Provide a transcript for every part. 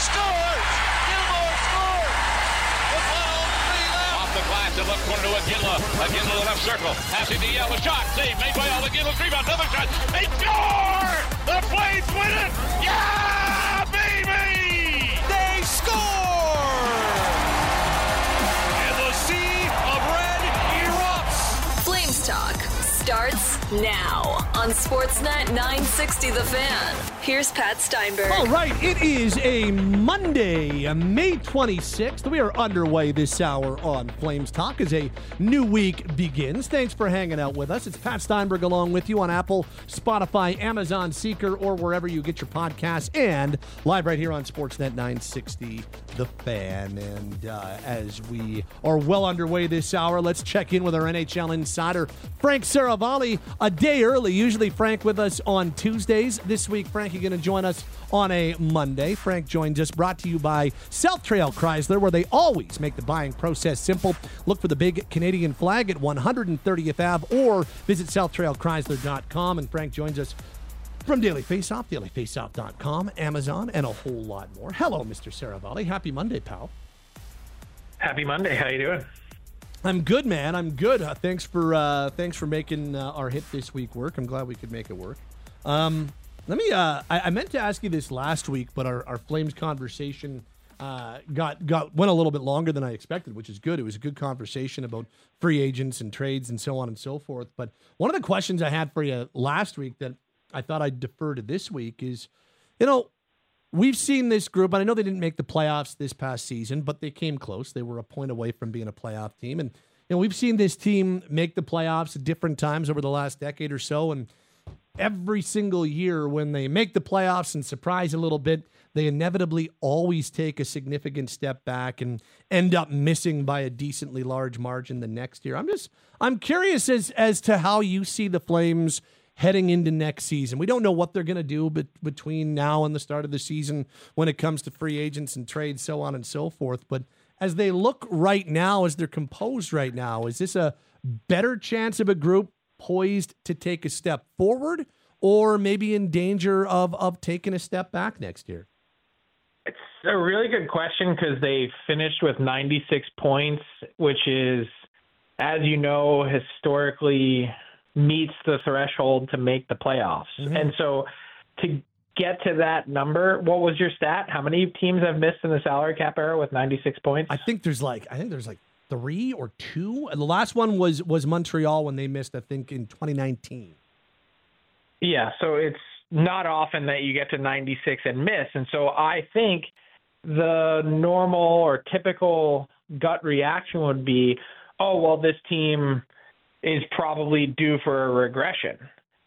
scores! Gilmore scores! With 103 left. Off the glass, the left corner to Iginla. Iginla to the left circle. Passing to Yell. A shot. Save made by Yell. Iginla's rebound. Another shot. They score! The Flames win it! Yeah, baby! They score! And the sea of red erupts. Flames Talk starts now on Sportsnet 960 The Fan. Here's Pat Steinberg. All right, it is a Monday, May 26th. We are underway this hour on Flames Talk as a new week begins. Thanks for hanging out with us. It's Pat Steinberg along with you on Apple, Spotify, Amazon, Seeker, or wherever you get your podcasts, and live right here on Sportsnet 960 The Fan. And as we are well underway this hour, let's check in with our NHL insider, Frank Seravalli, a day early. Usually Frank with us on Tuesdays. This week, Frank, you're going to join us on a Monday. Frank joins us, brought to you by South Trail Chrysler, where they always make the buying process simple. Look for the big Canadian flag at 130th Ave or visit southtrailchrysler.com. And Frank joins us from Daily Faceoff, dailyfaceoff.com, Amazon, and a whole lot more. Hello, Mr. Seravalli. Happy Monday, pal. Happy Monday. How you doing? I'm good, man. I'm good. Thanks for making our hit this week work. I'm glad we could make it work. I meant to ask you this last week, but our Flames conversation went a little bit longer than I expected, which is good. It was a good conversation about free agents and trades and so on and so forth. But one of the questions I had for you last week that I thought I'd defer to this week is, we've seen this group, and I know they didn't make the playoffs this past season, but they came close. They were a point away from being a playoff team. And we've seen this team make the playoffs at different times over the last decade or so. And every single year when they make the playoffs and surprise a little bit, they inevitably always take a significant step back and end up missing by a decently large margin the next year. I'm curious as to how you see the Flames heading into next season. We don't know what they're going to do between now and the start of the season when it comes to free agents and trades, so on and so forth. But as they look right now, as they're composed right now, is this a better chance of a group poised to take a step forward or maybe in danger of taking a step back next year? It's a really good question because they finished with 96 points, which is, as you know, historically meets the threshold to make the playoffs. Mm-hmm. And so to get to that number, what was your stat? How many teams have missed in the salary cap era with 96 points? I think there's like 3 or 2. And the last one was Montreal when they missed, I think, in 2019. Yeah, so it's not often that you get to 96 and miss. And so I think the normal or typical gut reaction would be, oh, well, this team is probably due for a regression.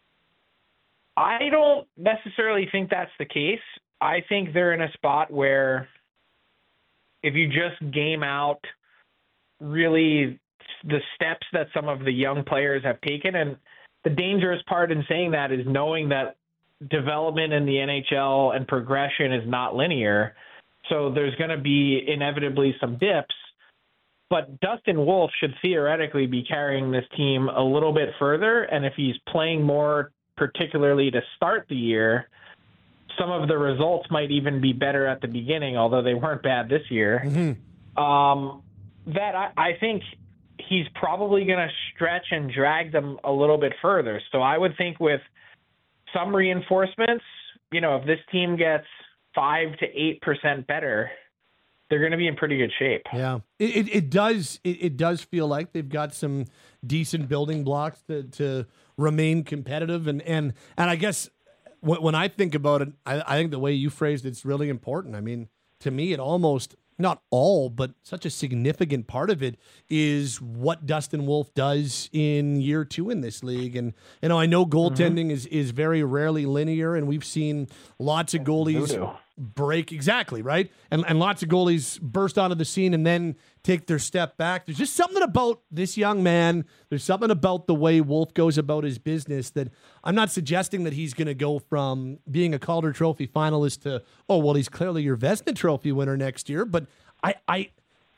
I don't necessarily think that's the case. I think they're in a spot where if you just game out really the steps that some of the young players have taken, and the dangerous part in saying that is knowing that development in the NHL and progression is not linear. So there's going to be inevitably some dips. But Dustin Wolf should theoretically be carrying this team a little bit further. And if he's playing more, particularly to start the year, some of the results might even be better at the beginning, although they weren't bad this year. Mm-hmm. I think he's probably going to stretch and drag them a little bit further. So I would think with some reinforcements, if this team gets 5 to 8% better, they're going to be in pretty good shape. Yeah, it does feel like they've got some decent building blocks to remain competitive. And I guess when I think about it, I think the way you phrased it's really important. I mean, to me, it almost, not all, but such a significant part of it is what Dustin Wolf does in year 2 in this league. And, I know goaltending is very rarely linear, and we've seen lots of goalies break. Exactly, right? And lots of goalies burst onto the scene and then take their step back. There's just something about this young man. There's something about the way Wolf goes about his business that I'm not suggesting that he's going to go from being a Calder Trophy finalist to, he's clearly your Vezina Trophy winner next year. But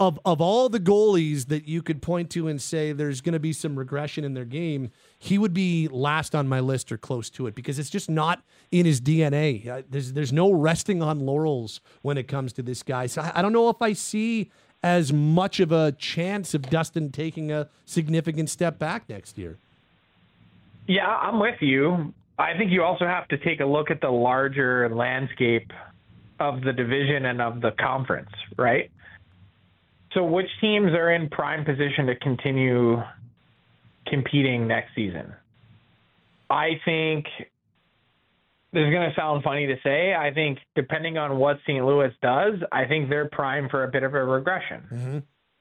of all the goalies that you could point to and say there's going to be some regression in their game, he would be last on my list or close to it because it's just not in his DNA. There's no resting on laurels when it comes to this guy. So I don't know if I see as much of a chance of Dustin taking a significant step back next year. Yeah, I'm with you. I think you also have to take a look at the larger landscape of the division and of the conference, right? So which teams are in prime position to continue competing next season? I think this is going to sound funny to say. I think depending on what St. Louis does, I think they're primed for a bit of a regression. Mm-hmm.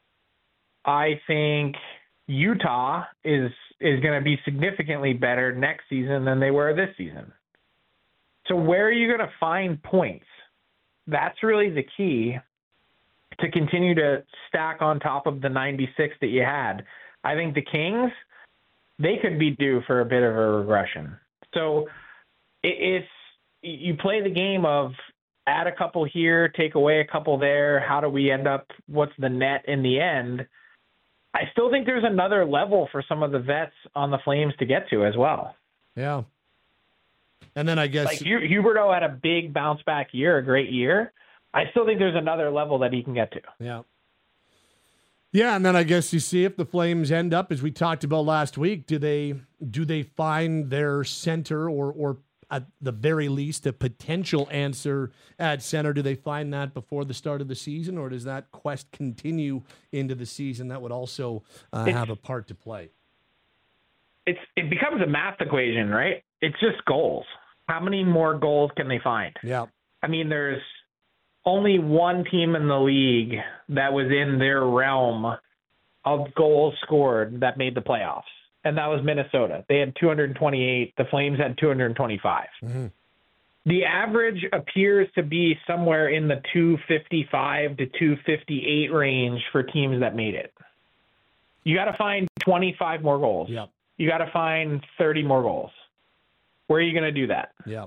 I think Utah is going to be significantly better next season than they were this season. So where are you going to find points? That's really the key to continue to stack on top of the 96 that you had. I think the Kings, they could be due for a bit of a regression. So it's you play the game of add a couple here, take away a couple there. How do we end up? What's the net in the end? I still think there's another level for some of the vets on the Flames to get to as well. Yeah. And then I guess like Huberdeau had a big bounce back year, a great year. I still think there's another level that he can get to. Yeah. Yeah, and then I guess you see if the Flames end up, as we talked about last week, do they find their center or at the very least a potential answer at center? Do they find that before the start of the season, or does that quest continue into the season? That would also have a part to play. It becomes a math equation, right? It's just goals. How many more goals can they find? Yeah. I mean, there's only one team in the league that was in their realm of goals scored that made the playoffs, and that was Minnesota. They had 228. The Flames had 225. Mm-hmm. The average appears to be somewhere in the 255 to 258 range for teams that made it. You got to find 25 more goals. Yep. You got to find 30 more goals. Where are you going to do that? Yeah.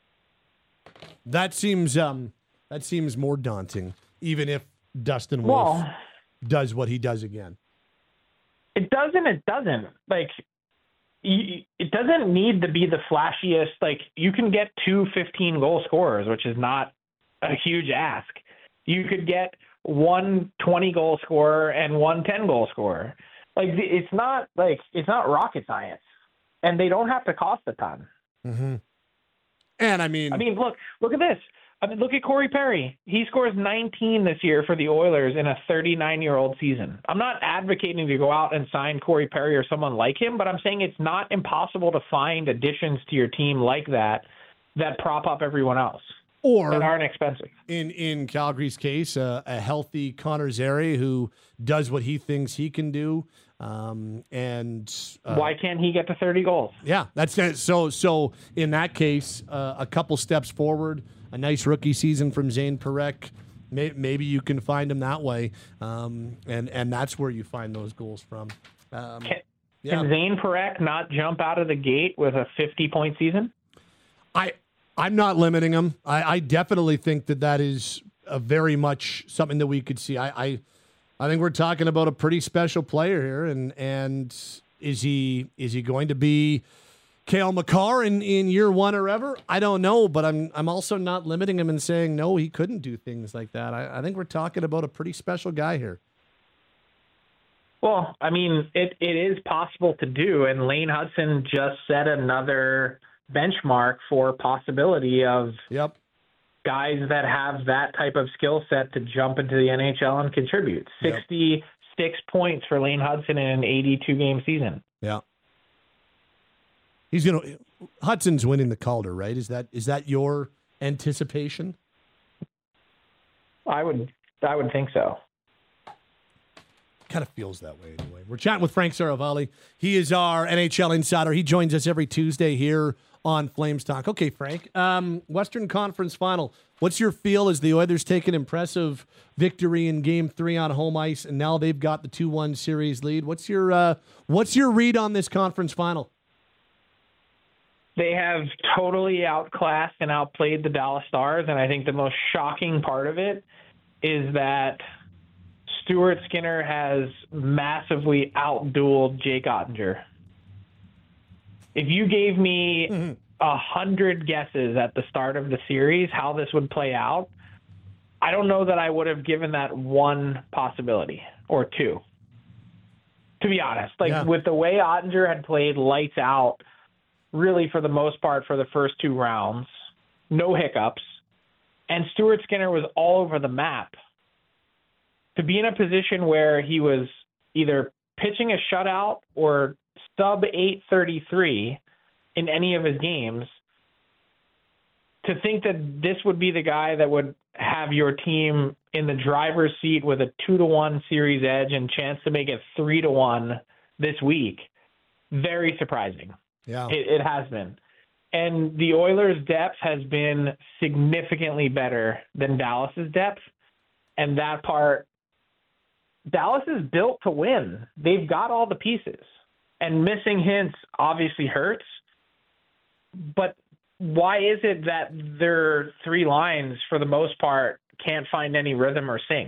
That seems more daunting, even if Dustin Wolf does what he does again. It doesn't. Like, it doesn't need to be the flashiest. Like, you can get 2 15-goal scorers, which is not a huge ask. You could get 1 20-goal scorer and 1 10-goal scorer. Like, it's not rocket science, and they don't have to cost a ton. Mm-hmm. And I mean, look at this. I mean, look at Corey Perry. He scores 19 this year for the Oilers in a 39-year-old season. I'm not advocating to go out and sign Corey Perry or someone like him, but I'm saying it's not impossible to find additions to your team like that prop up everyone else or that aren't expensive. In Calgary's case, a healthy Connor Zary who does what he thinks he can do. Why can't he get to 30 goals? Yeah, that's so in that case, a couple steps forward, a nice rookie season from Zane Parekh. Maybe you can find him that way, and that's where you find those goals from. Can Zane Parekh not jump out of the gate with a 50-point season? I'm not limiting him. I definitely think that is a very much something that we could see. I think we're talking about a pretty special player here, and is he going to be Cale Makar in year one or ever? I don't know, but I'm also not limiting him and saying no, he couldn't do things like that. I think we're talking about a pretty special guy here. Well, I mean, it is possible to do, and Lane Hudson just set another benchmark for possibility of guys that have that type of skill set to jump into the NHL and contribute. 66 points for Lane Hudson in an 82-game season. Yeah. Hudson's winning the Calder, right? Is that your anticipation? I would think so. Kind of feels that way anyway. We're chatting with Frank Saravalli. He is our NHL insider. He joins us every Tuesday here on Flames Talk. Okay, Frank. Western Conference Final. What's your feel as the Oilers take an impressive victory in Game 3 on home ice, and now they've got the 2-1 series lead? What's your read on this conference final? They have totally outclassed and outplayed the Dallas Stars, and I think the most shocking part of it is that Stuart Skinner has massively outdueled Jake Ottinger. If you gave me 100 guesses at the start of the series how this would play out, I don't know that I would have given that one possibility or two, to be honest. With the way Ottinger had played lights out, really for the most part for the first two rounds, no hiccups, and Stuart Skinner was all over the map. To be in a position where he was either pitching a shutout or sub 833 in any of his games, to think that this would be the guy that would have your team in the driver's seat with a 2-1 series edge and chance to make it 3-1 this week, very surprising. Yeah, it has been. And the Oilers' depth has been significantly better than Dallas's depth. And that part, Dallas is built to win. They've got all the pieces. And missing Hintz obviously hurts. But why is it that their three lines, for the most part, can't find any rhythm or sync?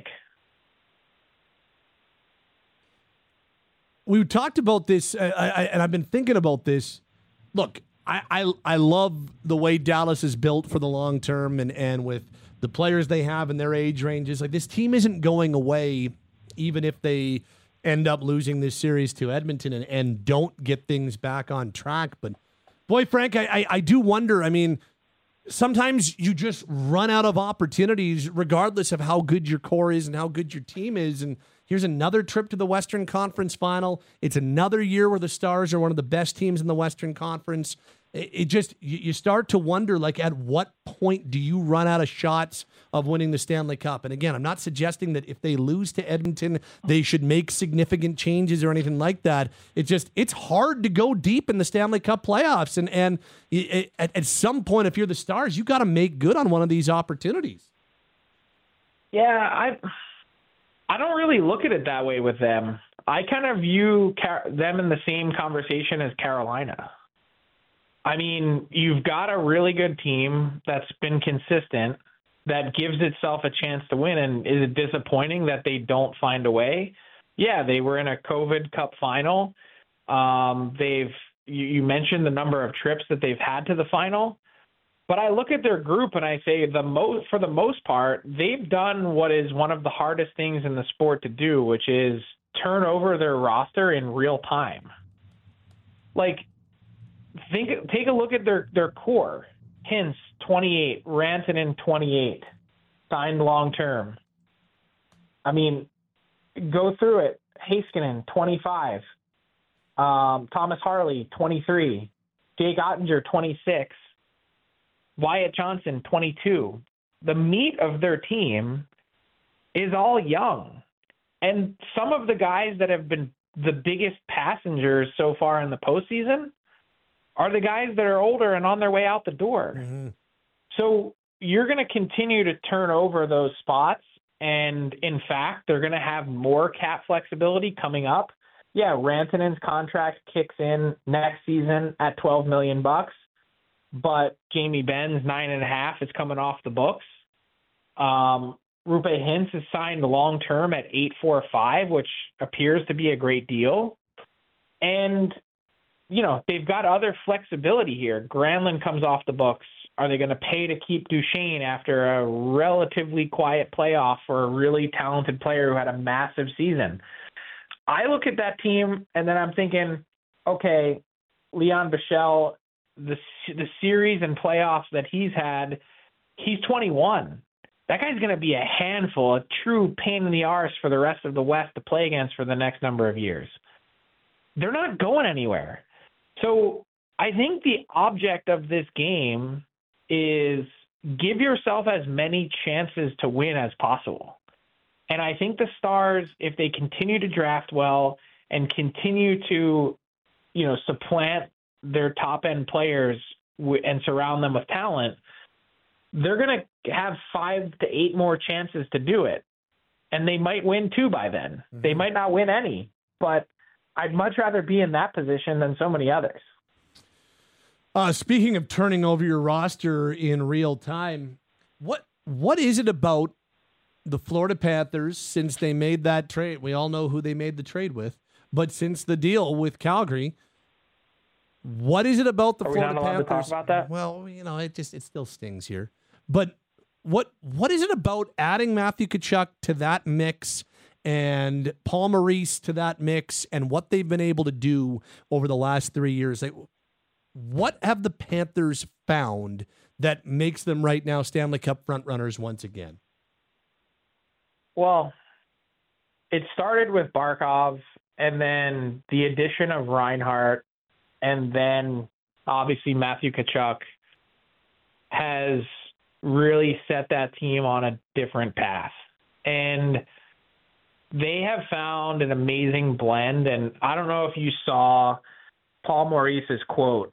We talked about this, and I've been thinking about this. Look, I love the way Dallas is built for the long term, and with the players they have in their age ranges. Like, this team isn't going away, even if they end up losing this series to Edmonton and don't get things back on track. But boy, Frank, I do wonder. I mean, sometimes you just run out of opportunities regardless of how good your core is and how good your team is. And here's another trip to the Western Conference Final. It's another year where the Stars are one of the best teams in the Western Conference. It just, you start to wonder, like, at what point do you run out of shots of winning the Stanley Cup? And again, I'm not suggesting that if they lose to Edmonton, they should make significant changes or anything like that. It's hard to go deep in the Stanley Cup playoffs. And at some point, if you're the Stars, you got to make good on one of these opportunities. Yeah, I don't really look at it that way with them. I kind of view them in the same conversation as Carolina. I mean, you've got a really good team that's been consistent, that gives itself a chance to win. And is it disappointing that they don't find a way? Yeah, they were in a COVID Cup final. You mentioned the number of trips that they've had to the final. But I look at their group and I say for the most part, they've done what is one of the hardest things in the sport to do, which is turn over their roster in real time. Like, take a look at their core. Hintz, 28. Rantanen, 28. Signed long-term. I mean, go through it. Heiskanen, 25. Thomas Harley, 23. Jake Ottinger, 26. Wyatt Johnson, 22. The meat of their team is all young. And some of the guys that have been the biggest passengers so far in the postseason are the guys that are older and on their way out the door. Mm-hmm. So you're going to continue to turn over those spots. And in fact, they're going to have more cap flexibility coming up. Yeah, Rantanen's contract kicks in next season at $12 million, but Jamie Benn's $9.5 is coming off the books. Roope Hintz is signed long-term at $8.45, which appears to be a great deal. And you know, they've got other flexibility here. Granlund comes off the books. Are they going to pay to keep Duchesne after a relatively quiet playoff for a really talented player who had a massive season? I look at that team, and then I'm thinking, okay, Leon Bichelle, the series and playoffs that he's had, he's 21. That guy's going to be a handful, a true pain in the arse for the rest of the West to play against for the next number of years. They're not going anywhere. So I think the object of this game is give yourself as many chances to win as possible. And I think the Stars, if they continue to draft well and continue to, supplant their top-end players and surround them with talent, they're going to have 5 to 8 more chances to do it. And they might win 2 by then. Mm-hmm. They might not win any, but I'd much rather be in that position than so many others. Speaking of turning over your roster in real time, what is it about the Florida Panthers, since they made that trade, we all know who they made the trade with, but since the deal with Calgary, what is it about the Are we Florida not allowed Panthers? to talk about that? Well, it still stings here. But what is it about adding Matthew Tkachuk to that mix and Paul Maurice to that mix and what they've been able to do over the last 3 years? What have the Panthers found that makes them right now Stanley Cup frontrunners once again? Well, it started with Barkov and then the addition of Reinhart and then obviously Matthew Tkachuk has really set that team on a different path. And they have found an amazing blend. And I don't know if you saw Paul Maurice's quote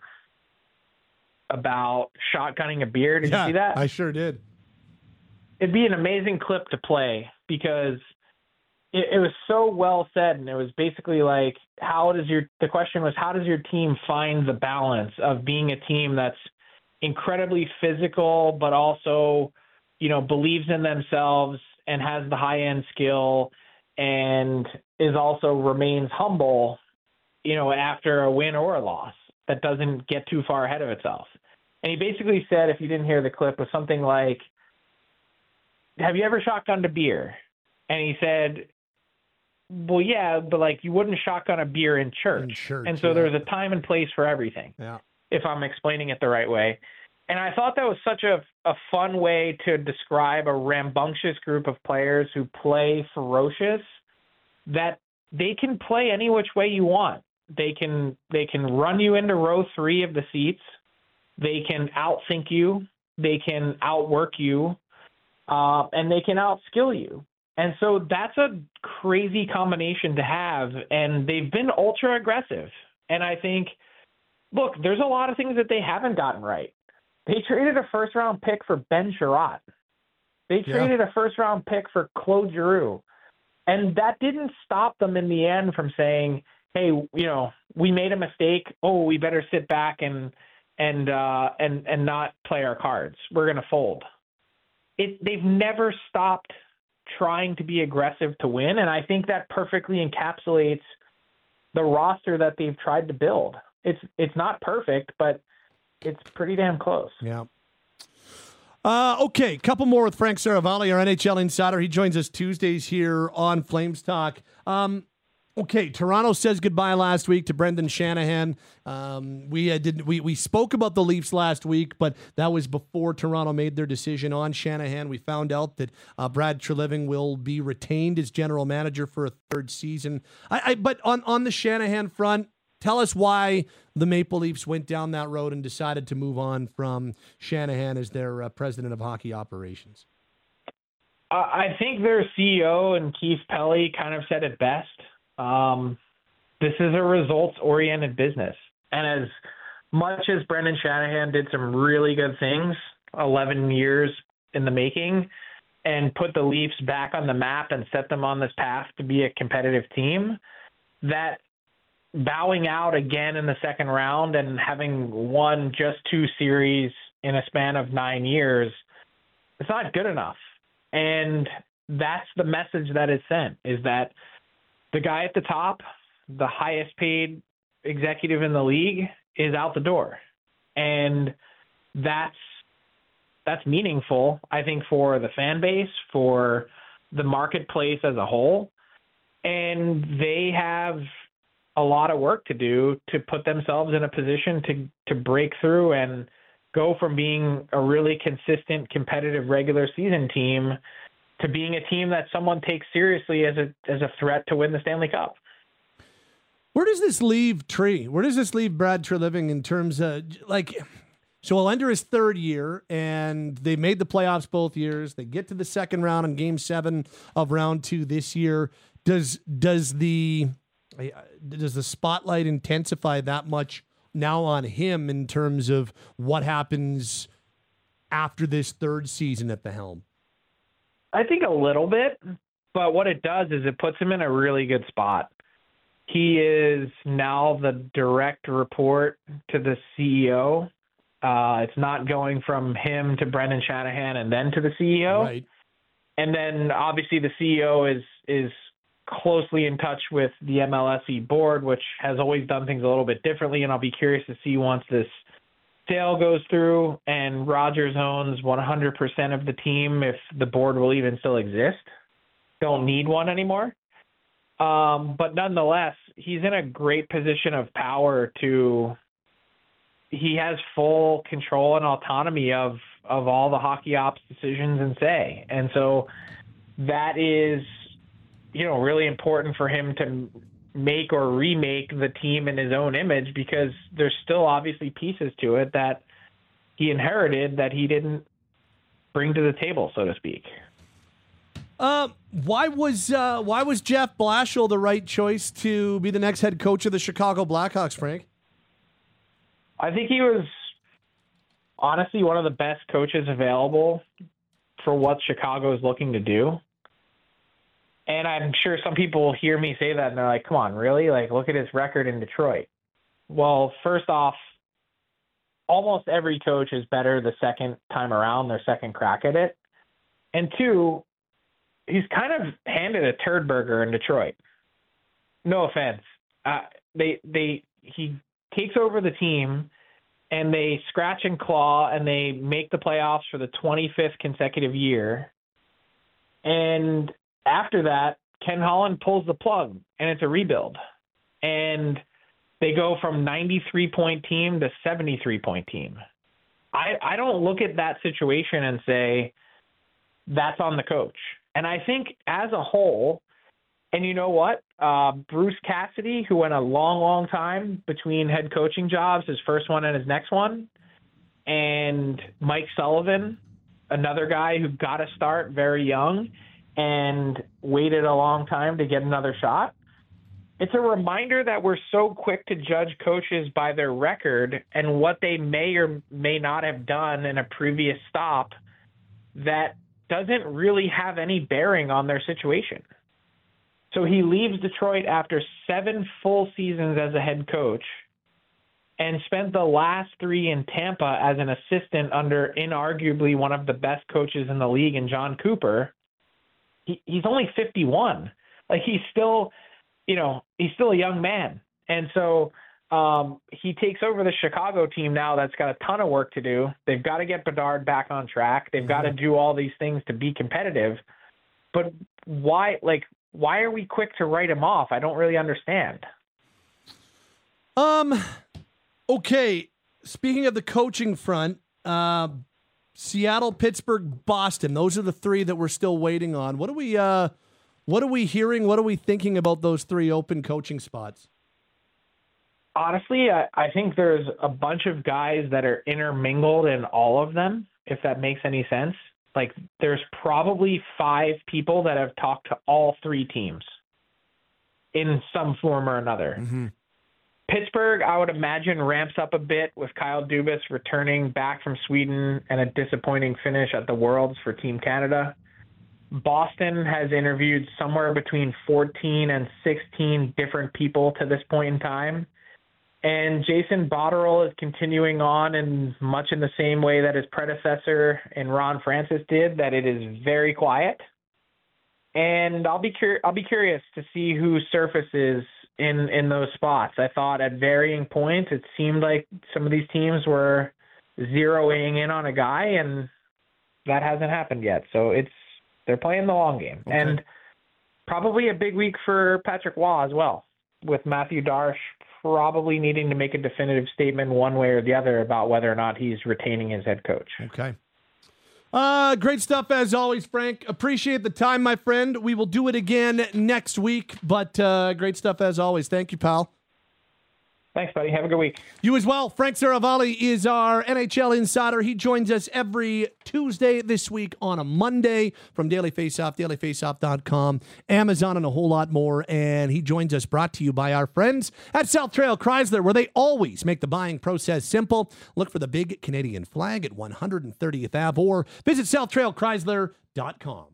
about shotgunning a beer. Did you see that? I sure did. It'd be an amazing clip to play because it was so well said, and it was basically like, the question was, how does your team find the balance of being a team that's incredibly physical, but also, believes in themselves and has the high-end skill and is also remains humble, after a win or a loss, that doesn't get too far ahead of itself. And he basically said, if you didn't hear the clip, was something like, have you ever shotgunned a beer? And he said, well, yeah, but you wouldn't shotgun a beer in church. And so there's a time and place for everything. Yeah. If I'm explaining it the right way. And I thought that was such a fun way to describe a rambunctious group of players who play ferocious, that they can play any which way you want. They can run you into row 3 of the seats. They can outthink you. They can outwork you. And they can outskill you. And so that's a crazy combination to have. And they've been ultra aggressive. And I think, look, there's a lot of things that they haven't gotten right. They traded a first-round pick for Ben Sherratt. They traded a first-round pick for Claude Giroux. And that didn't stop them in the end from saying, hey, we made a mistake. Oh, we better sit back and not play our cards. We're going to fold. They've never stopped trying to be aggressive to win, and I think that perfectly encapsulates the roster that they've tried to build. It's not perfect, but it's pretty damn close. Yeah. Okay, couple more with Frank Saravalli, our NHL insider. He joins us Tuesdays here on Flames Talk. Okay, Toronto says goodbye last week to Brendan Shanahan. We spoke about the Leafs last week, but that was before Toronto made their decision on Shanahan. We found out that Brad Treliving will be retained as general manager for a third season. But on the Shanahan front, tell us why the Maple Leafs went down that road and decided to move on from Shanahan as their president of hockey operations. I think their CEO and Keith Pelley kind of said it best. This is a results-oriented business. And as much as Brendan Shanahan did some really good things, 11 years in the making, and put the Leafs back on the map and set them on this path to be a competitive team, that bowing out again in the second round and having won just 2 series in a span of 9 years, it's not good enough. And that's the message that is sent, is that the guy at the top, the highest paid executive in the league, is out the door. And that's meaningful, I think, for the fan base, for the marketplace as a whole. And they have a lot of work to do to put themselves in a position to break through and go from being a really consistent, competitive regular season team to being a team that someone takes seriously as a threat to win the Stanley Cup. Where does this leave Tree? Where does this leave Brad Treliving in terms of, so he'll enter his third year, and they made the playoffs both years. They get to the second round in Game 7 of Round 2 this year. Does the spotlight intensify that much now on him in terms of what happens after this third season at the helm? I think a little bit, but what it does is it puts him in a really good spot. He is now the direct report to the CEO. It's not going from him to Brendan Shanahan and then to the CEO. Right. And then obviously the CEO is closely in touch with the MLSE board, which has always done things a little bit differently. And I'll be curious to see once this sale goes through and Rogers owns 100% of the team, if the board will even still exist. Don't need one anymore. But nonetheless, he's in a great position of power he has full control and autonomy of all the hockey ops decisions and say. And so that is, really important for him to make or remake the team in his own image, because there's still obviously pieces to it that he inherited that he didn't bring to the table, so to speak. Why was Jeff Blashill the right choice to be the next head coach of the Chicago Blackhawks, Frank? I think he was honestly one of the best coaches available for what Chicago is looking to do. And I'm sure some people hear me say that and they're like, come on, really? Like, look at his record in Detroit. Well, first off, almost every coach is better the second time around, their second crack at it. And two, he's kind of handed a turd burger in Detroit. No offense. He takes over the team and they scratch and claw and they make the playoffs for the 25th consecutive year. And after that, Ken Holland pulls the plug and it's a rebuild. And they go from 93-point team to 73-point team. I don't look at that situation and say that's on the coach. And I think as a whole, and you know what? Bruce Cassidy, who went a long, long time between head coaching jobs, his first one and his next one, and Mike Sullivan, another guy who got a start very young and waited a long time to get another shot. It's a reminder that we're so quick to judge coaches by their record and what they may or may not have done in a previous stop that doesn't really have any bearing on their situation. So he leaves Detroit after 7 full seasons as a head coach and spent the last 3 in Tampa as an assistant under inarguably one of the best coaches in the league in John Cooper. He's only 51. Like, he's still a young man. And so he takes over the Chicago team now that's got a ton of work to do. They've got to get Bedard back on track. They've got to do all these things to be competitive. But why are we quick to write him off? I don't really understand. Okay. Speaking of the coaching front, Seattle, Pittsburgh, Boston. Those are the 3 that we're still waiting on. What are we hearing? What are we thinking about those 3 open coaching spots? Honestly, I think there's a bunch of guys that are intermingled in all of them, if that makes any sense. Like, there's probably 5 people that have talked to all 3 teams in some form or another. Mm-hmm. Pittsburgh, I would imagine, ramps up a bit with Kyle Dubas returning back from Sweden and a disappointing finish at the Worlds for Team Canada. Boston has interviewed somewhere between 14 and 16 different people to this point in time. And Jason Botterill is continuing on in much in the same way that his predecessor in Ron Francis did, that it is very quiet. And I'll be curious to see who surfaces in those spots. I thought at varying points it seemed like some of these teams were zeroing in on a guy, and that hasn't happened yet. So they're playing the long game. Okay. And probably a big week for Patrick Waugh as well, with Matthew Darche probably needing to make a definitive statement one way or the other about whether or not he's retaining his head coach. Okay. Great stuff as always, Frank. Appreciate the time, my friend. We will do it again next week, but great stuff as always. Thank you, pal. Thanks, buddy. Have a good week. You as well. Frank Saravalli is our NHL insider. He joins us every Tuesday this week on a Monday from Daily Faceoff, dailyfaceoff.com, Amazon, and a whole lot more. And he joins us brought to you by our friends at South Trail Chrysler, where they always make the buying process simple. Look for the big Canadian flag at 130th Ave or visit southtrailchrysler.com.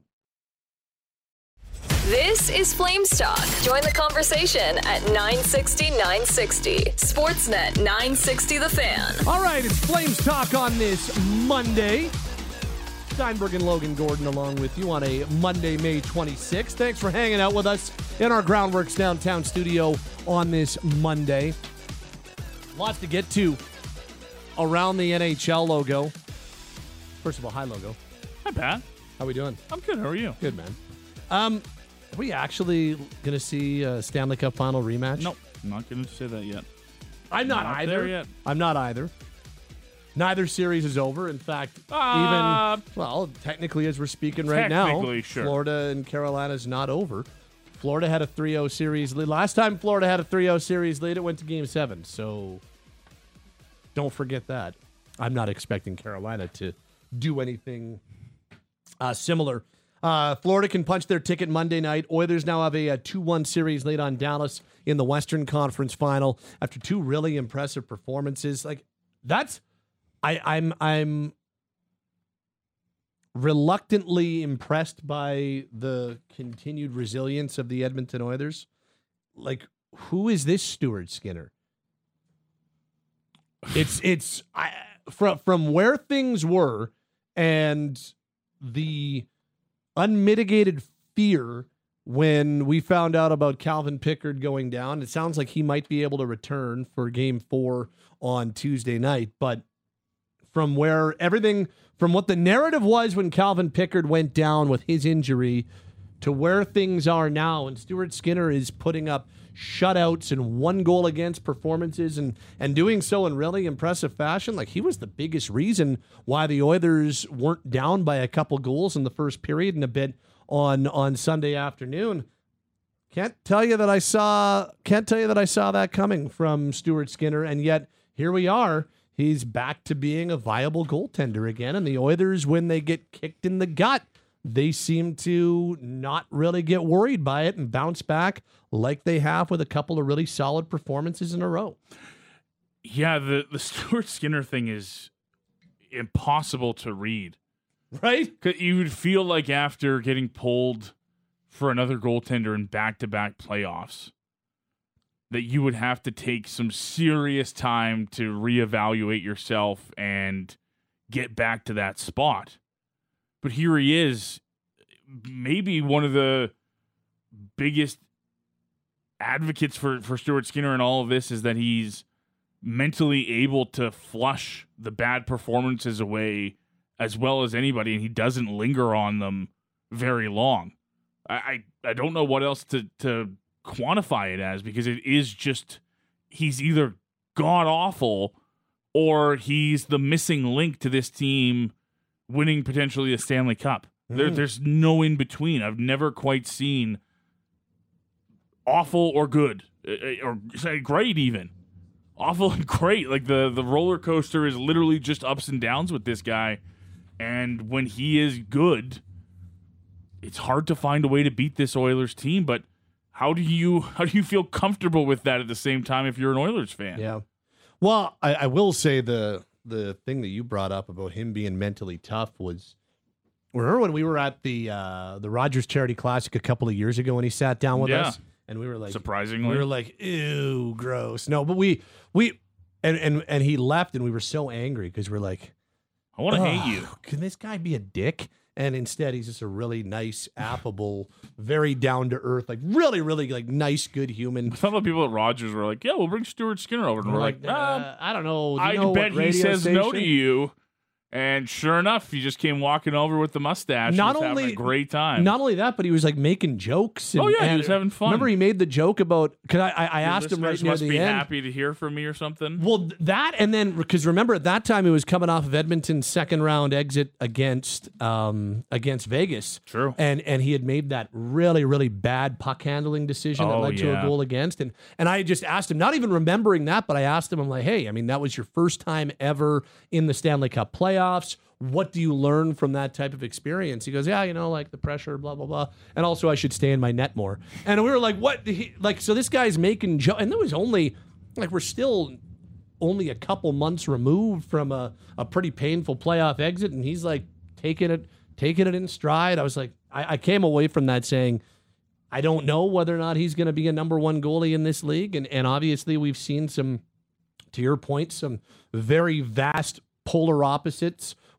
This is Flames Talk. Join the conversation at 960-960. Sportsnet 960 The Fan. All right, it's Flames Talk on this Monday. Steinberg and Logan Gordon along with you on a Monday, May 26th. Thanks for hanging out with us in our Groundworks downtown studio on this Monday. Lots to get to around the NHL logo. First of all, hi, logo. Hi, Pat. How we doing? I'm good. How are you? Good, man. Are we actually going to see a Stanley Cup final rematch? Nope. I'm not going to say that yet. I'm not either. There yet. I'm not either. Neither series is over. In fact, technically, as we're speaking right now, technically, sure. Florida and Carolina is not over. Florida had a 3-0 series lead. Last time Florida had a 3-0 series lead, it went to Game 7. So don't forget that. I'm not expecting Carolina to do anything similar. Florida can punch their ticket Monday night. Oilers now have a 2-1 series lead on Dallas in the Western Conference Final after two really impressive performances. Like that's, I'm reluctantly impressed by the continued resilience of the Edmonton Oilers. Like, who is this Stuart Skinner? It's from where things were and the unmitigated fear when we found out about Calvin Pickard going down. It sounds like he might be able to return for Game 4 on Tuesday night, but from where everything, from what the narrative was when Calvin Pickard went down with his injury to where things are now, and Stuart Skinner is putting up shutouts and 1 goal against performances and doing so in really impressive fashion. Like, he was the biggest reason why the Oilers weren't down by a couple goals in the first period and a bit on Sunday afternoon. Can't tell you that I saw that coming from Stuart Skinner, and yet here we are. He's back to being a viable goaltender again, and the Oilers, when they get kicked in the gut, they seem to not really get worried by it and bounce back like they have with a couple of really solid performances in a row. Yeah, the Stuart Skinner thing is impossible to read. Right? 'Cause you would feel like after getting pulled for another goaltender in back-to-back playoffs that you would have to take some serious time to reevaluate yourself and get back to that spot. But here he is, maybe one of the biggest advocates for Stuart Skinner in all of this is that he's mentally able to flush the bad performances away as well as anybody, and he doesn't linger on them very long. I don't know what else to quantify it as, because it is just, he's either god-awful or he's the missing link to this team winning potentially a Stanley Cup. There's no in between. I've never quite seen awful or good, or great even. Awful and great. Like the roller coaster is literally just ups and downs with this guy. And when he is good, it's hard to find a way to beat this Oilers team. But how do you feel comfortable with that at the same time if you're an Oilers fan? Yeah. Well, I will say the thing that you brought up about him being mentally tough was, remember when we were at the Rogers Charity Classic a couple of years ago when he sat down with us, and we were like, surprisingly, we were like, ew, gross. No, but we and he left, and we were so angry because we're like, I want to hate you. Can this guy be a dick? And instead, he's just a really nice, affable, very down to earth, like really, really like nice, good human. Some of the people at Rogers were like, "Yeah, we'll bring Stuart Skinner over," and we're like, I don't know. I bet he says no to you. And sure enough, he just came walking over with the mustache. Not and was only having a great time. Not only that, but he was like making jokes. And, he was having fun. Remember, he made the joke about, because I asked him right near must the be end. Happy to hear from me or something. Well, that, and then because remember at that time he was coming off of Edmonton's second round exit against Vegas. True. And he had made that really, really bad puck handling decision that led to a goal against. And I just asked him, not even remembering that, but I asked him, I'm like, hey, I mean, that was your first time ever in the Stanley Cup playoffs. What do you learn from that type of experience? He goes, yeah, like the pressure, blah, blah, blah. And also I should stay in my net more. And we were like, what? So this guy's making jokes. And there was only, we're still only a couple months removed from a pretty painful playoff exit. And he's like taking it in stride. I was like, I came away from that saying, I don't know whether or not he's going to be a number one goalie in this league. And obviously we've seen some, to your point, some very vast polar opposites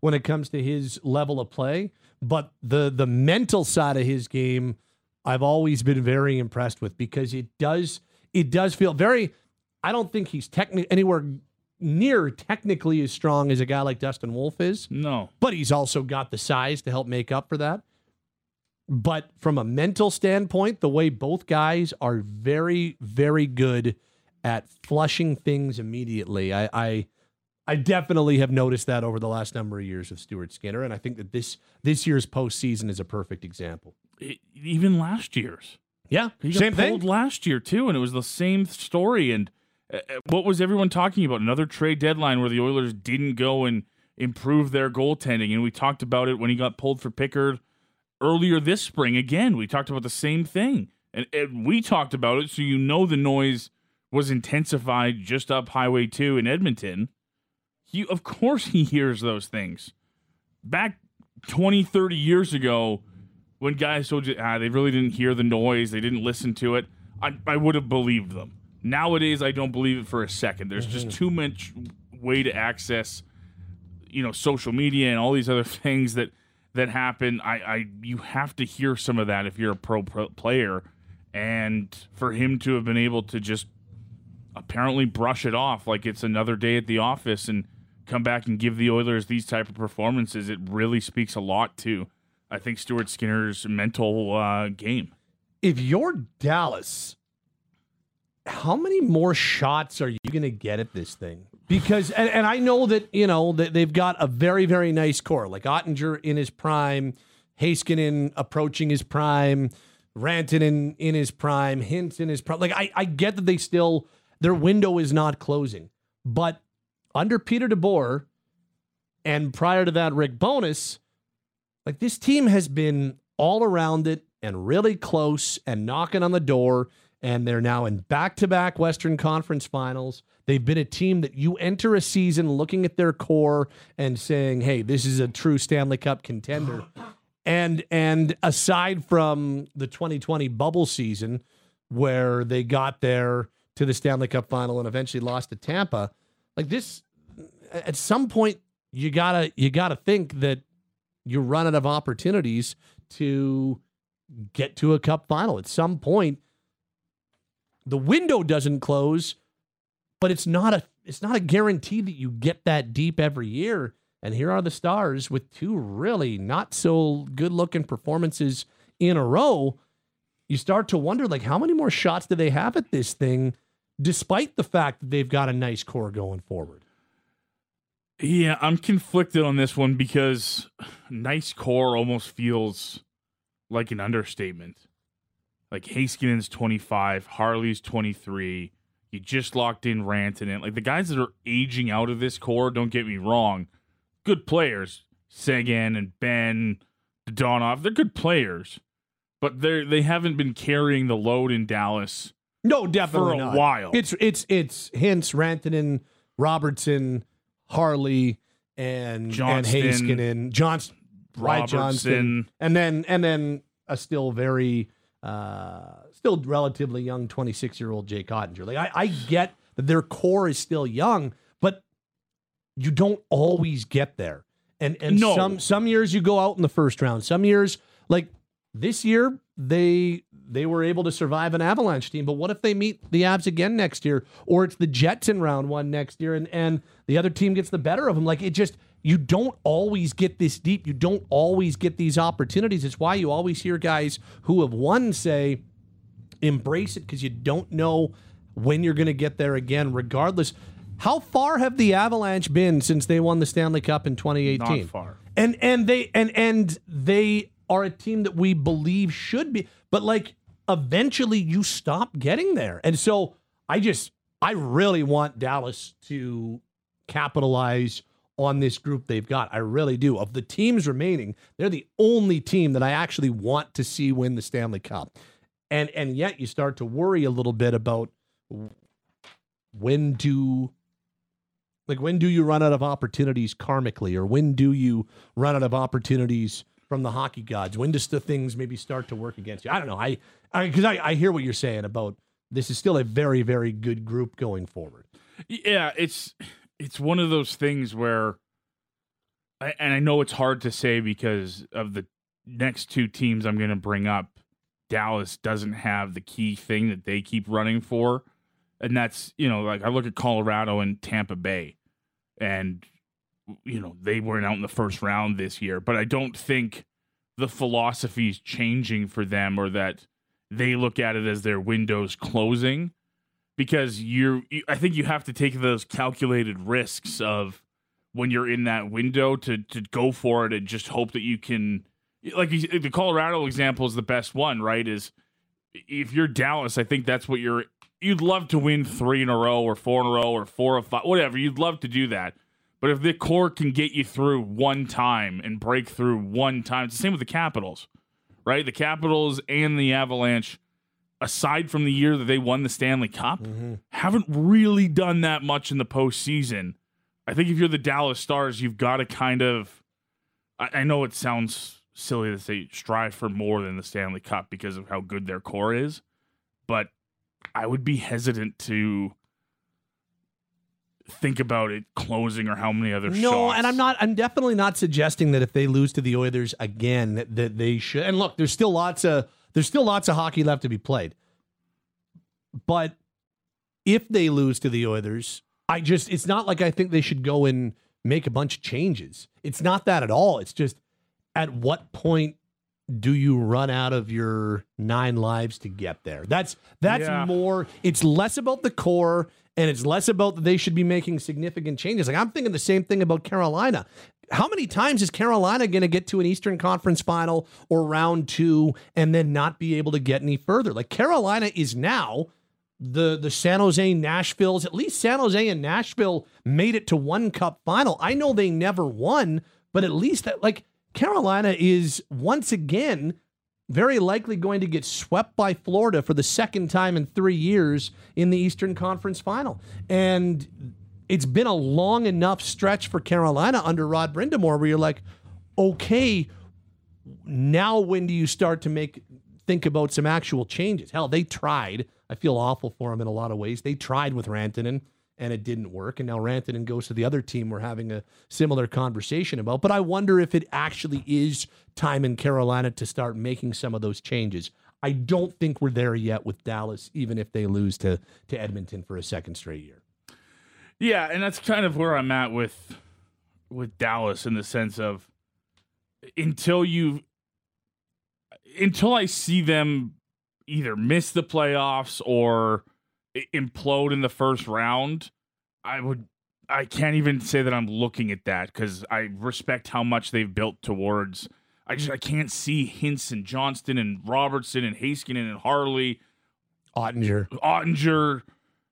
when it comes to his level of play, but the mental side of his game, I've always been very impressed with, because it does feel very. I don't think he's anywhere near technically as strong as a guy like Dustin Wolf is. No. But he's also got the size to help make up for that. But from a mental standpoint, the way both guys are very, very good at flushing things immediately. I definitely have noticed that over the last number of years of Stuart Skinner, and I think that this year's postseason is a perfect example. Even last year's. Yeah, He same got pulled thing. last year, too, and it was the same story. And what was everyone talking about? Another trade deadline where the Oilers didn't go and improve their goaltending. And we talked about it when he got pulled for Pickard earlier this spring. Again, we talked about the same thing. And we talked about it, so the noise was intensified just up Highway 2 in Edmonton. Of course he hears those things. Back 20, 30 years ago, when guys told you they really didn't hear the noise, they didn't listen to it, I would have believed them. Nowadays, I don't believe it for a second. There's just too much way to access, social media and all these other things that happen. You have to hear some of that if you're a pro player, and for him to have been able to just apparently brush it off like it's another day at the office and come back and give the Oilers these type of performances, it really speaks a lot to, I think, Stuart Skinner's mental game. If you're Dallas, how many more shots are you going to get at this thing? Because, and I know that, that they've got a very, very nice core, like Ottinger in his prime, Heiskanen approaching his prime, Rantanen in his prime, Hintz in his prime. Like, I get that their window is not closing. But under Peter DeBoer, and prior to that, Rick Bowness, like, this team has been all around it and really close and knocking on the door. And they're now in back-to-back Western Conference finals. They've been a team that you enter a season looking at their core and saying, hey, this is a true Stanley Cup contender. And aside from the 2020 bubble season, where they got there to the Stanley Cup final and eventually lost to Tampa, like this, at some point, you gotta think that you run out of opportunities to get to a cup final. At some point, the window doesn't close, but it's not a guarantee that you get that deep every year. And here are the Stars with two really not so good looking performances in a row. You start to wonder, like, how many more shots do they have at this thing, despite the fact that they've got a nice core going forward? Yeah, I'm conflicted on this one because nice core almost feels like an understatement. Like, Heiskanen's 25, Harley's 23. You just locked in Rantanen. Like, the guys that are aging out of this core, don't get me wrong, good players. Seguin and Ben, Donov, they're good players. But they haven't been carrying the load in Dallas. No, definitely for a not. while. It's Hintz, Rantanen, Robertson, Harley, and Heiskanen, Johnston, Johnston, and then a still relatively young 26-year-old Jake Ottinger. Like, I get that their core is still young, but you don't always get there. And no. Some years you go out in the first round. Some years, like this year, they were able to survive an Avalanche team. But what if they meet the Avs again next year, or it's the Jets in round one next year, and the other team gets the better of them? Like, you don't always get this deep. You don't always get these opportunities. It's why you always hear guys who have won say, embrace it, because you don't know when you're going to get there again, regardless. How far have the Avalanche been since they won the Stanley Cup in 2018? Not far. And they are a team that we believe should be, but like eventually you stop getting there. And so I really want Dallas to capitalize on this group they've got. I really do. Of the teams remaining, they're the only team that I actually want to see win the Stanley Cup. And yet you start to worry a little bit about when do you run out of opportunities karmically, or when do you run out of opportunities from the hockey gods? When does the things maybe start to work against you? I don't know. Because I hear what you're saying about this is still a very, very good group going forward. Yeah, it's one of those things where and I know it's hard to say because of the next two teams I'm going to bring up. Dallas doesn't have the key thing that they keep running for. And that's, like I look at Colorado and Tampa Bay, and, they weren't out in the first round this year. But I don't think the philosophy is changing for them, or that they look at it as their window's closing, because I think you have to take those calculated risks of when you're in that window to go for it and just hope that you can. Like the Colorado example is the best one, right? Is if you're Dallas, I think that's what you'd love to win 3 in a row or 4 in a row or 4 or 5, whatever. You'd love to do that. But if the core can get you through one time and break through one time, it's the same with the Capitals, right? The Capitals and the Avalanche, aside from the year that they won the Stanley Cup, haven't really done that much in the postseason. I think if you're the Dallas Stars, you've got to kind of, I know it sounds silly to say strive for more than the Stanley Cup because of how good their core is, but I would be hesitant to think about it closing or how many other shots. No, and I'm definitely not suggesting that if they lose to the Oilers again that they should. And look, there's still lots of hockey left to be played. But if they lose to the Oilers, it's not like I think they should go and make a bunch of changes. It's not that at all. It's just, at what point do you run out of your 9 lives to get there? That's more. It's less about the core, and it's less about that they should be making significant changes. Like, I'm thinking the same thing about Carolina. How many times is Carolina going to get to an Eastern Conference final or round 2 and then not be able to get any further? Like, Carolina is now the San Jose, Nashville's. At least San Jose and Nashville made it to one cup final. I know they never won, but at least that, like, Carolina is once again very likely going to get swept by Florida for the second time in 3 years in the Eastern Conference final. And it's been a long enough stretch for Carolina under Rod Brind'Amour where you're like, okay, now when do you start to think about some actual changes? Hell, they tried. I feel awful for them in a lot of ways. They tried with Rantanen, and it didn't work. And now Rantanen goes to the other team we're having a similar conversation about. But I wonder if it actually is time in Carolina to start making some of those changes. I don't think we're there yet with Dallas, even if they lose to Edmonton for a second straight year. Yeah, and that's kind of where I'm at with Dallas, in the sense of until I see them either miss the playoffs or implode in the first round, I can't even say that I'm looking at that, because I respect how much they've built towards. I can't see Hintz and Johnston and Robertson and Heiskanen and Harley, Ottinger,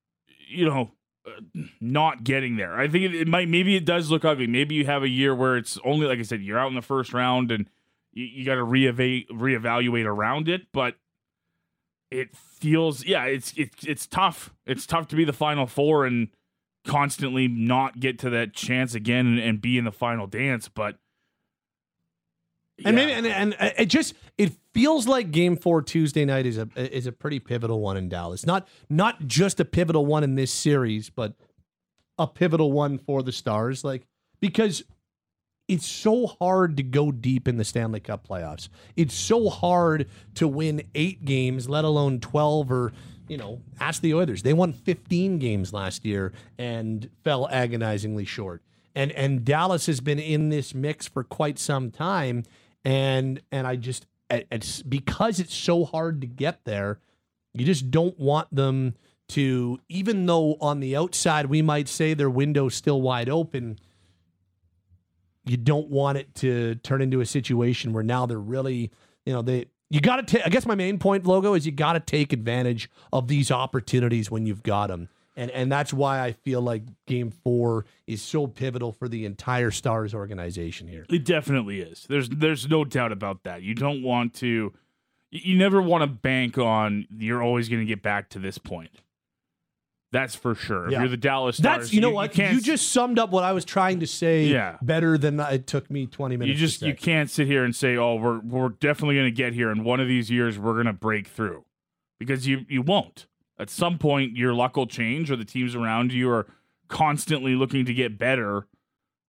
not getting there. I think maybe it does look ugly. Maybe you have a year where it's only, like I said, you're out in the first round and you got to reevaluate around it, but it feels, it's tough. It's tough to be the Final Four and constantly not get to that chance again and be in the final dance. But and maybe and it feels like Game 4 Tuesday night is a pretty pivotal one in Dallas. Not just a pivotal one in this series, but a pivotal one for the Stars. Like, because it's so hard to go deep in the Stanley Cup playoffs. It's so hard to win 8 games, let alone 12 or, ask the Oilers. They won 15 games last year and fell agonizingly short. And Dallas has been in this mix for quite some time. And it's because it's so hard to get there, you just don't want them to, even though on the outside we might say their window's still wide open, you don't want it to turn into a situation where now they're really, you got to take, I guess my main point, Logo, is you got to take advantage of these opportunities when you've got them. And that's why I feel like Game 4 is so pivotal for the entire Stars organization here. It definitely is. There's no doubt about that. You don't want to, you never want to bank on you're always going to get back to this point. That's for sure. Yeah. If you're the Dallas Stars, you just summed up what I was trying to say better than it took me 20 minutes. You can't sit here and say, "Oh, we're definitely going to get here, and one of these years we're going to break through," because you won't. At some point, your luck will change, or the teams around you are constantly looking to get better,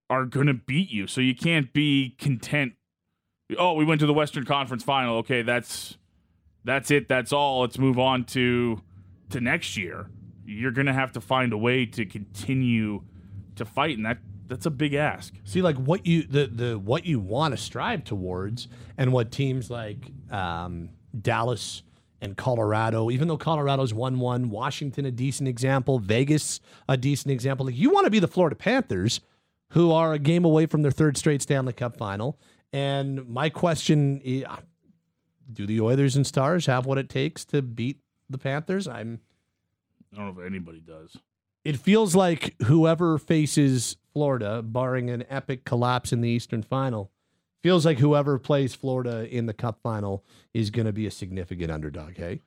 are going to beat you. So you can't be content. Oh, we went to the Western Conference Final. Okay, that's it. That's all. Let's move on to next year. You're going to have to find a way to continue to fight, and that's a big ask. See, like what you what you want to strive towards, and what teams like Dallas and Colorado, even though Colorado's 1-1, Washington a decent example, Vegas a decent example. Like, you want to be the Florida Panthers, who are a game away from their third straight Stanley Cup final. And my question is, do the Oilers and Stars have what it takes to beat the Panthers? I don't know if anybody does. It feels like whoever faces Florida, barring an epic collapse in the Eastern Final, feels like whoever plays Florida in the Cup final is going to be a significant underdog, hey?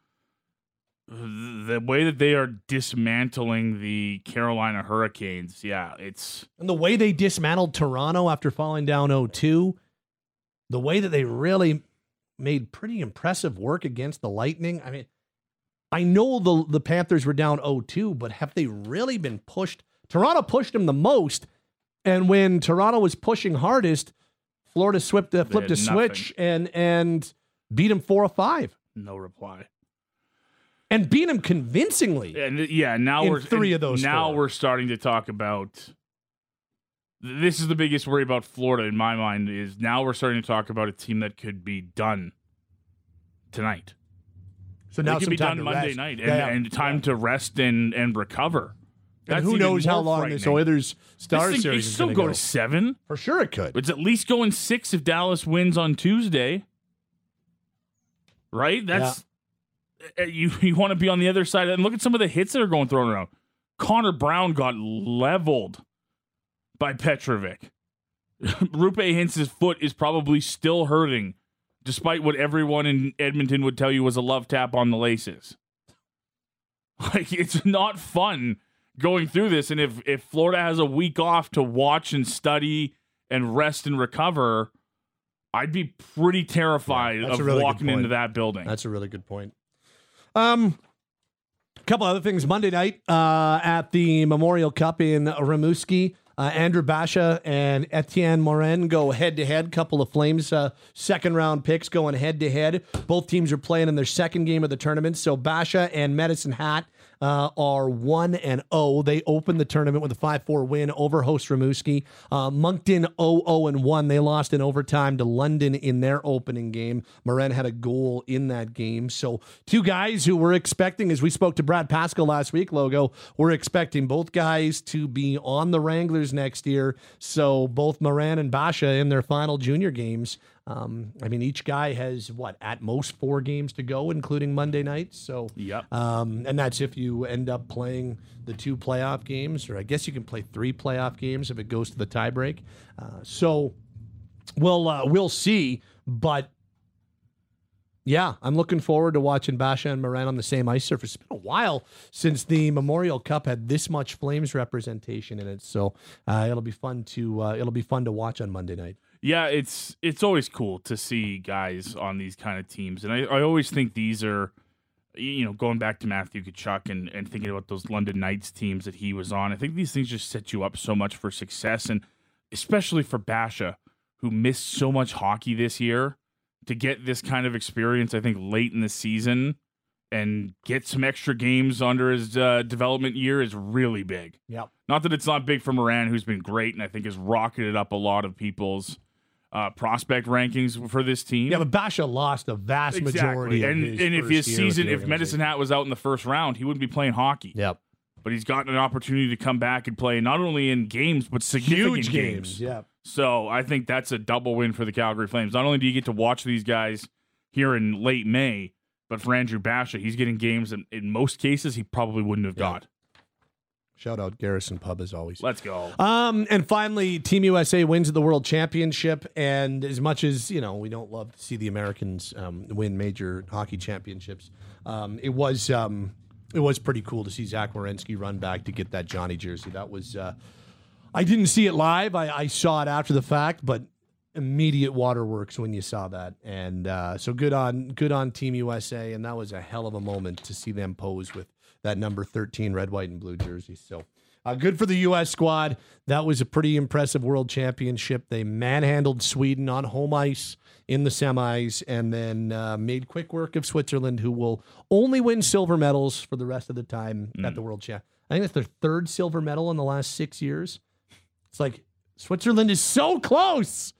The way that they are dismantling the Carolina Hurricanes, yeah, it's... And the way they dismantled Toronto after falling down 0-2, the way that they really made pretty impressive work against the Lightning. I mean, I know the Panthers were down 0-2, but have they really been pushed? Toronto pushed them the most, and when Toronto was pushing hardest, Florida flipped a switch and beat him 4-5. No reply. And beat him convincingly. And yeah, now we're three of those. Now four. We're starting to talk about. This is the biggest worry about Florida in my mind. Is now we're starting to talk about a team that could be done tonight. So now it could be done Monday night, and time to rest and recover. And who knows how long this Oilers Stars series is going to go. To 7. For sure it could. It's at least going 6 if Dallas wins on Tuesday. Right? That's you want to be on the other side. And look at some of the hits that are going thrown around. Connor Brown got leveled by Petrovic. Rupe Hintz's foot is probably still hurting, despite what everyone in Edmonton would tell you was a love tap on the laces. Like, it's not fun going through this, and if Florida has a week off to watch and study and rest and recover, I'd be pretty terrified of walking into that building. That's a really good point. A couple other things. Monday night at the Memorial Cup in Rimouski, Andrew Basha and Etienne Morin go head-to-head. Couple of Flames second-round picks going head-to-head. Both teams are playing in their second game of the tournament. So Basha and Medicine Hat are 1-0. They opened the tournament with a 5-4 win over host Rimouski. Moncton 0-1. They lost in overtime to London in their opening game. Morin had a goal in that game. So two guys who we're expecting, as we spoke to Brad Pascal last week, Logo, we're expecting both guys to be on the Wranglers next year. So both Morin and Basha in their final junior games. I mean, each guy has at most 4 games to go, including Monday night. So, yep. And that's if you end up playing the 2 playoff games, or I guess you can play 3 playoff games if it goes to the tiebreak. So we'll see. But yeah, I'm looking forward to watching Basha and Morin on the same ice surface. It's been a while since the Memorial Cup had this much Flames representation in it. So it'll be fun to watch on Monday night. Yeah, it's always cool to see guys on these kind of teams. And I always think these are, going back to Matthew Tkachuk and thinking about those London Knights teams that he was on, I think these things just set you up so much for success. And especially for Basha, who missed so much hockey this year, to get this kind of experience, I think, late in the season and get some extra games under his development year is really big. Yep. Not that it's not big for Morin, who's been great and I think has rocketed up a lot of people's prospect rankings for this team. Yeah, but Basha lost a vast majority of his and if his season, if organization. Medicine Hat was out in the first round, he wouldn't be playing hockey. Yep. But he's gotten an opportunity to come back and play not only in games, but significant Huge games. Yeah. So I think that's a double win for the Calgary Flames. Not only do you get to watch these guys here in late May, but for Andrew Basha, he's getting games that in most cases he probably wouldn't have got. Shout out Garrison Pub as always. Let's go. And finally, Team USA wins the World Championship. And as much as, we don't love to see the Americans win major hockey championships, it was pretty cool to see Zach Werenski run back to get that Johnny jersey. That was, I didn't see it live. I saw it after the fact, but immediate waterworks when you saw that. And so good on Team USA. And that was a hell of a moment to see them pose with that number 13 red, white, and blue jersey. So Good for the U.S. squad. That was a pretty impressive world championship. They manhandled Sweden on home ice in the semis and then made quick work of Switzerland, who will only win silver medals for the rest of the time at the World Champ. I think that's their third silver medal in the last 6 years. It's like Switzerland is so close,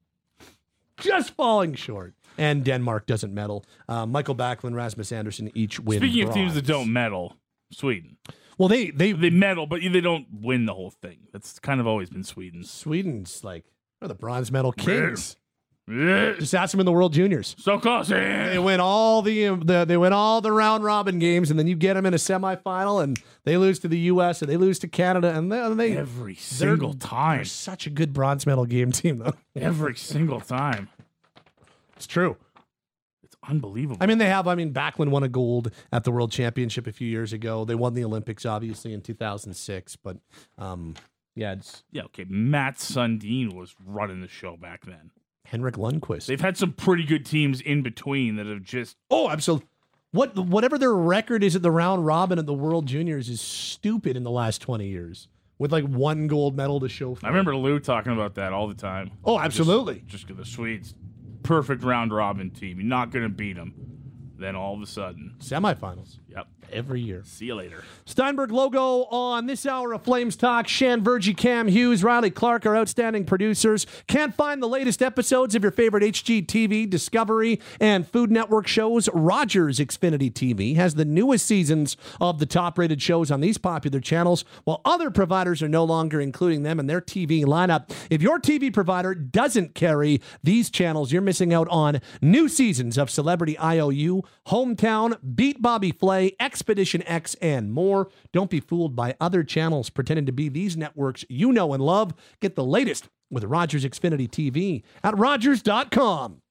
just falling short. And Denmark doesn't medal. Michael Backlund, Rasmus Andersson each win Speaking of teams bronze. that don't medal, Sweden. Well, they medal, but they don't win the whole thing. That's kind of always been Sweden. Sweden's like they're the bronze medal kings. Yeah. Just ask them in the World Juniors. So close. They win all the round robin games, and then you get them in a semifinal, and they lose to the U.S. and they lose to Canada, and they Every single time. They're such a good bronze medal game team, though. Every single time. It's true. It's unbelievable. Backlund won a gold at the World Championship a few years ago. They won the Olympics, obviously, in 2006. But, okay. Matt Sundin was running the show back then. Henrik Lundqvist. They've had some pretty good teams in between that have just... Oh, absolutely. Whatever their record is at the round robin at the World Juniors is stupid in the last 20 years. With like one gold medal to show for I remember Lou talking about that all the time. Oh, absolutely. Just because the Swedes, perfect round robin team. You're not going to beat them. Then all of a sudden... Semifinals. Yep. Every year. See you later. Steinberg logo on this hour of Flames Talk. Shan Virgie, Cam Hughes, Riley Clark, our outstanding producers. Can't find the latest episodes of your favorite HGTV, Discovery, and Food Network shows? Rogers Xfinity TV has the newest seasons of the top-rated shows on these popular channels, while other providers are no longer including them in their TV lineup. If your TV provider doesn't carry these channels, you're missing out on new seasons of Celebrity IOU, Hometown, Beat Bobby Flay, Expedition X, and more. Don't be fooled by other channels pretending to be these networks you know and love. Get the latest with Rogers Xfinity TV at Rogers.com.